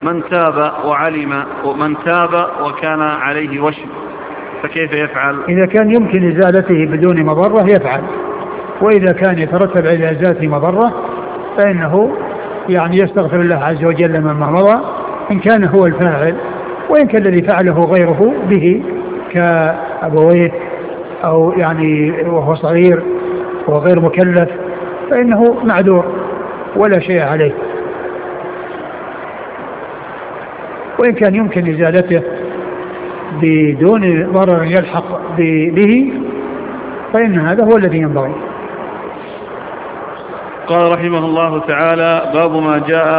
من تاب وعلم ومن تاب وكان عليه وشم فكيف يفعل؟ إذا كان يمكن إزالته بدون مضرة يفعل، وإذا كان يترتب على إزالته مضرة فإنه يعني يستغفر الله عز وجل مما مضى إن كان هو الفاعل، وإن كان الذي فعله غيره به كأبويه أو يعني وهو صغير وغير مكلف فإنه معذور ولا شيء عليه. وإن كان يمكن إزالته بدون ضرر يلحق به فإن هذا هو الذي ينبغي. قال رحمه الله تعالى: باب ما جاء